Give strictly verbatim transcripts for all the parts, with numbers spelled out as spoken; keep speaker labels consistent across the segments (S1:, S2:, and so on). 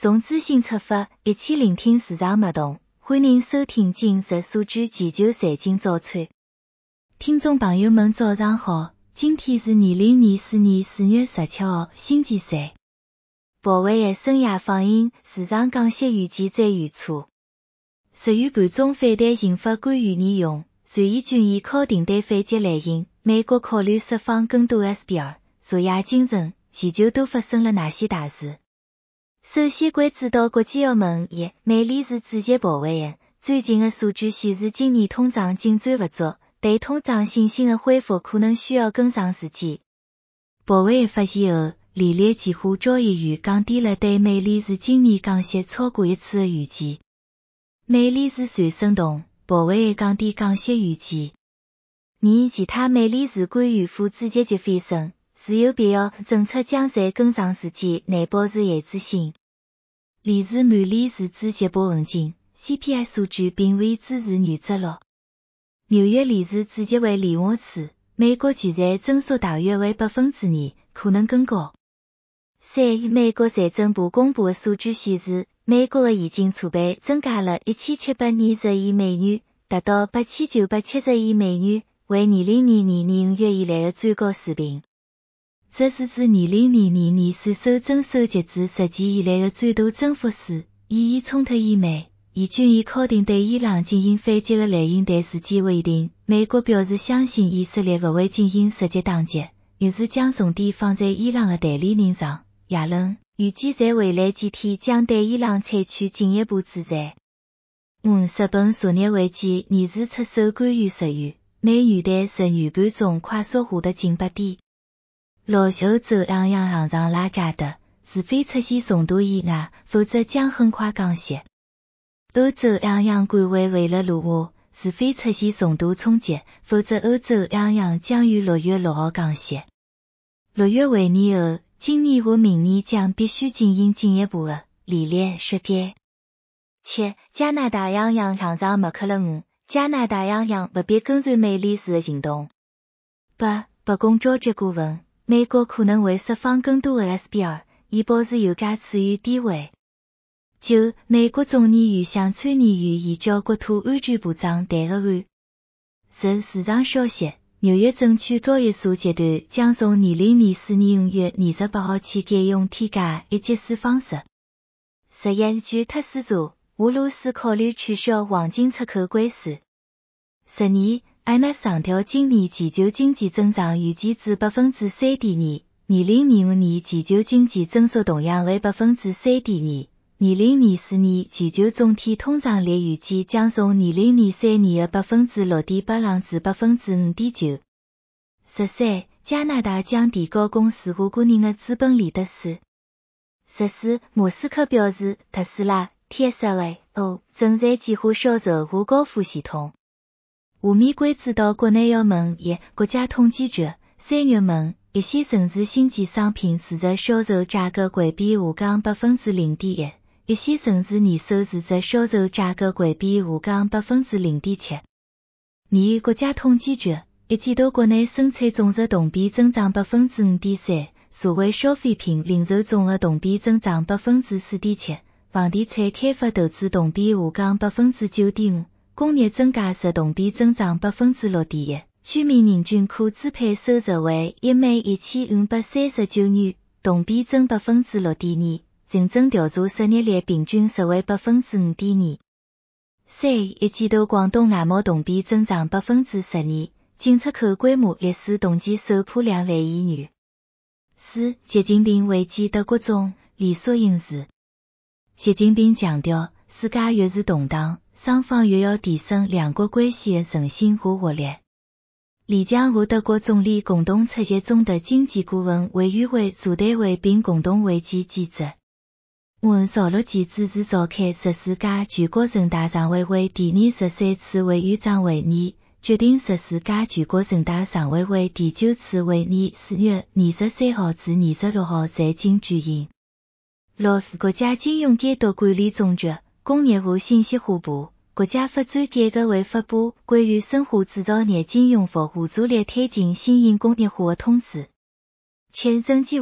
S1: 从资讯出发，一起聆听市场脉动。欢迎收听今日数据全球财经早餐。听众朋友们早上好，今天是二零二四年四月十七号，星期三。鲍威尔深夜放鹰，市场降息预期再预测。十月盘中反弹引发官员内容，随意军演敲定对反击来袭，美国考虑释放更多 S B R。昨夜清晨，全球都发生了哪些大事？首先关注到国际澳门一，美联储主席鲍威尔最近的数据显示今年通胀进展不足，对通胀信心的恢复可能需要更长时间。鲍威尔发言后，利率期货交易员降低了对美联储今年降息超过一次的预期。美联储传声筒，鲍威尔降低降息预期。而其他美联储官员付诸积极反省，是有必要政策将在更长时间内保持一致性。连日美联储主席鲍文金 C P I 数据并未支持原则咯。纽约联储主席为李沃茨，美国全债增速大约为百分之二，可能更高。三，美国财政部公布的数据显示，美国的现金储备增加了一千七百二十亿美元，达到八千九百七十亿美元，为二零二二年五月以来的最高水平。这是自二零二二年首手增收截至实际以来的最大增幅数。以伊冲突以美，以军演敲定对伊朗进行反击的来袭，但时间未定。美国表示相信以色列不会进行实际打击，于是将重点放在伊朗的代理人上。耶伦预计在未来几天将对伊朗采取进一步制裁。五，日本昨日为继延迟出售官员十元，美元兑日元盘中快速下跌近八点。六，欧洲央行行长拉加德，除非出现重大意外，否则将很快降息。欧洲央行管委为了录话，除非出现重大冲击，否则欧洲央行将于六月六号降息。六月会议后，今年和明年将必须进行进一步的利率缩减。七，加拿大央行行长默克勒五，加拿大央行不必跟随美联储的行动。八，白宫召集顾问，美国可能会释放更多的 S B R， 以保持油价处于低位。九，美国众议院向参议院移交国土安全部长弹劾案。十，市场消息，纽约证券交易所集团将从二零二四年五月二十八号起改用天价一级市方式。十一，据特斯查，俄罗斯考虑取消黄金出口关税。十二，I M F 上调今年全球经济增长预计至百分之三点二，二零二五年全球经济增速同样为百分之三点二，二零二四年全球总体通胀率预计将从二零二三年的百分之六点八降至百分之五点九。十三，加拿大将提高公司和个人的资本利得税。十四，马斯克表示，特斯拉 T S L A O 正在计划销售和高富系统。下面关注到国内要闻一，国家统计局三月份一线城市新建商品市值销售价格环比下降百分之零点一，一线城市年首市值销售价格环比下降百分之零点七。二，国家统计局一季度国内生产总值同比增长百分之五点三，社会消费品零售总额同比增长百分之四点七，房地产开发投资同比下降百分之九点五。工业增加值同比增长百分之六点一，居民人均可支配收入为一万一千五百三十九元，同比增百分之六点二，竞争调查失业率平均值为百分之五点二。三，一季度广东外贸同比增长百分之十二，进出口规模历史同期首破两万亿元。四，习近平会见德国总理索因斯。习近平强调，世界越是动荡，双方越要提升两国关系的诚信和活力。李强和德国总理共同出席中德经济顾问委员会座谈会并共同会见记者。五，赵乐际主持召开十四届全国人大常委会第二十三次委员长会议，决定十四届全国人大常委会第九次会议四月二十三号至二十六号在京举行。六，国家金融监督管理总局工业和信息化部国家发展改革委发布关于深化制造业金融服务助力推进新型工业化的通知。七，证监会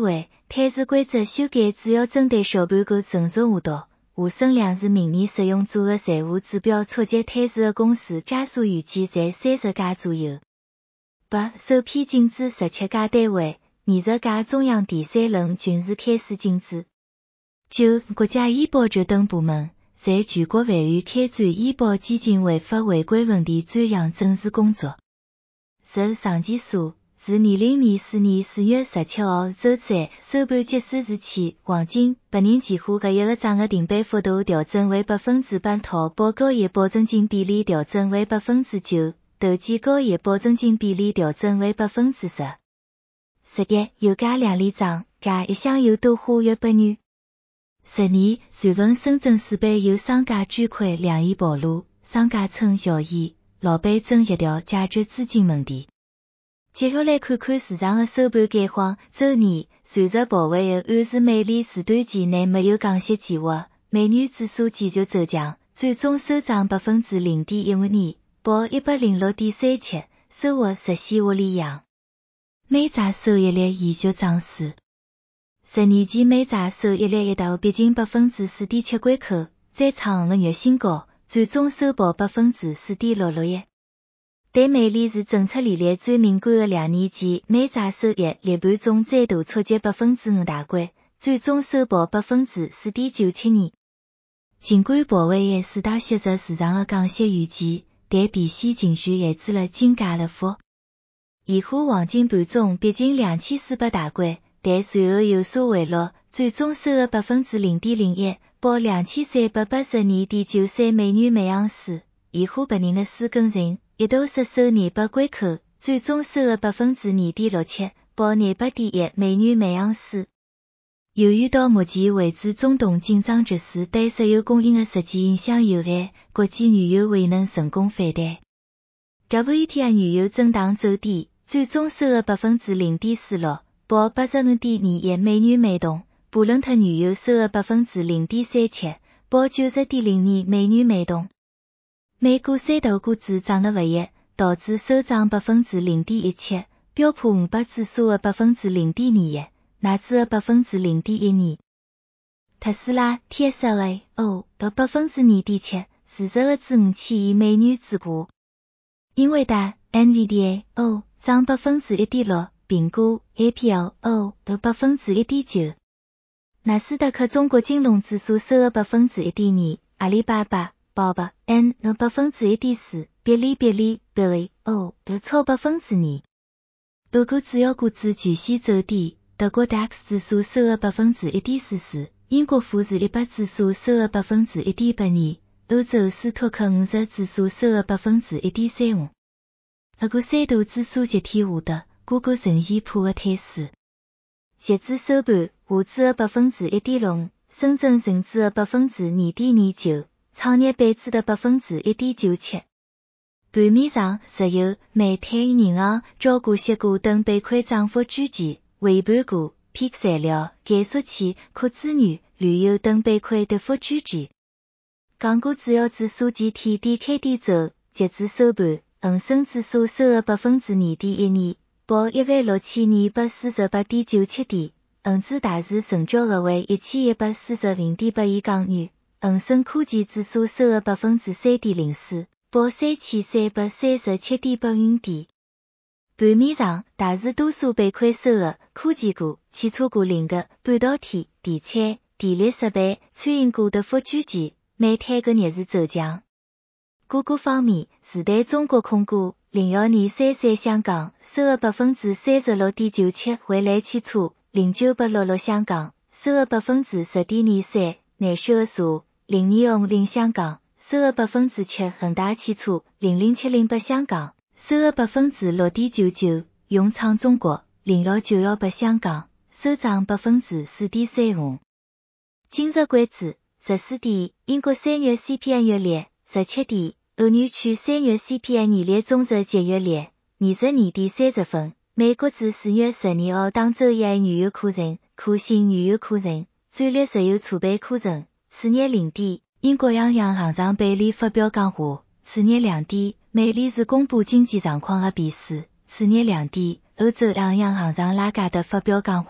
S1: 碳市规则修改主要针对小盘个成熟无道，无声量是明年适用组个财务指标触及碳市个公司加速预计在三十家左右。八、首批禁止十七家单位，二十家中央第三轮军事开始禁止。九、国家医保局等部门在全国范围开展医保基金违法违规问题专项整治工作。十、上检所自二零二四年四月十七号周三收盘结束时起，黄金、白银期货各一个账的停盘幅度调整为百分之八，淘宝交易保证金比例调整为百分之九，投机交易保证金比例调整为百分之十。十一、油价两连涨，价一箱油多花约百元。十二、传闻深圳市版有商家捐款两亿暴露，商家称效益，老板争协调解决资金问题。接下来看看市场的收盘概况。周二，随着鲍威尔暗示美联时段期内没有降息计划，美元指数继续走强，最终收涨百分之零点一五二，报一百零六点三七，收获实现获利扬。美债收益率延续涨势。十年期美债收益率一度逼近百分之四点七关口，再创五个月新高，最终收报百分之四点六六一。对美联是政策利率最敏感的两年期美债收益率盘中再度触及百分之五大关，最终收报百分之四点九七二。尽管鲍威尔四大削弱市场的降息预期，但避险情绪限制了金价的幅。现货黄金盘中逼近两千四百大关，但随后有所回落，最终收了百分之零点零一，报两千三百八十二点九三美元每盎司。现货白银的四根绳一度失守二百关口，最终收了百分之二点六七，报二百点一美元每盎司。由于到目前为止中东紧张局势对石油供应的实际影响有限，国际原油未能成功反弹。W T I 原油震荡走低，最终收了百分之零点四六，报八十五点二一美元每桶。布伦特原油收了百分之零点三七，报九十点零二美元每桶。美股三大股指涨得不一，道指收涨百分之零点一七，标普五百指数的百分之零点二一，纳指的百分之零点一二。特斯拉 T S L A O 的百分之二点七，市值的至五千亿美元之股。英伟达 N V D A O 涨百分之一点六，苹果 A P L O 的百分之一点九。纳斯达克中国金融指数收了百分之一点二，阿里巴巴宝宝 N 的百分之一点四，哔哩哔哩 Billy O 的超百分之二。俄国主要股指全线走低，德国 D A X 指数收了百分之一点四四，英国富时一百指数收了百分之一点八二，欧洲斯托克五十指数收了百分之一点三五。俄国三大指数集体下跌，股价呈现破的态势。截至收盘，沪指的百分之一点六五，深圳成指的百分之二点二九，创业板指的百分之一点九七。盘面上，石油、煤炭、银行、招股息股等板块涨幅居前，尾盘股、P K 材料、减速器、可资源、旅游等板块跌幅居前。港股主要指数集体低开低走，截至收盘，恒生指数收了百分之二点一二。报一万六千二百四十八点九七点，恒指大市成交额为一千一百四十零点八亿港元，恒生科技指数收了百分之三点零四，报三千三百三十七点八五点。盘面上，大市多数板块收入，科技股、汽车股领跌，半导体、地产、电力设备、餐饮股跌幅居前，煤炭个逆势走强。股价方面，时代中国控股、零幺二三三香港收了百分之三十六点九七，蔚来汽车、零九八六六香港收了百分之十点二三，南秀茶、零二五零香港收了百分之七，恒大汽车、零零七零八香港收了百分之六点九九，永昌中国、零幺九幺八香港收涨百分之四点三五。今日关注：十四点，英国三月 C P I 月率；十七点，欧元区三月 C P I 年率综合节约率。二十二点三十分，美国自四月十二号当周一原油库存、可信原油库存、战略石油储备库存。次日零点，英国央行行长贝利发表讲话。次日两点，美联储公布经济状况的变数。次日两点，欧洲央行行长拉加德发表讲话。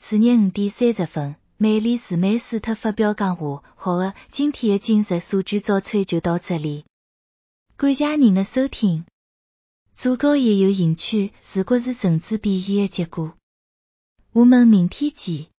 S1: 次日五点三十分，美丽是美斯特发表讲话。好的，今天的今日数据早餐就到这里。感谢您的收听。如果也有兴趣，如果是绳子比赛的结果，我们明天见。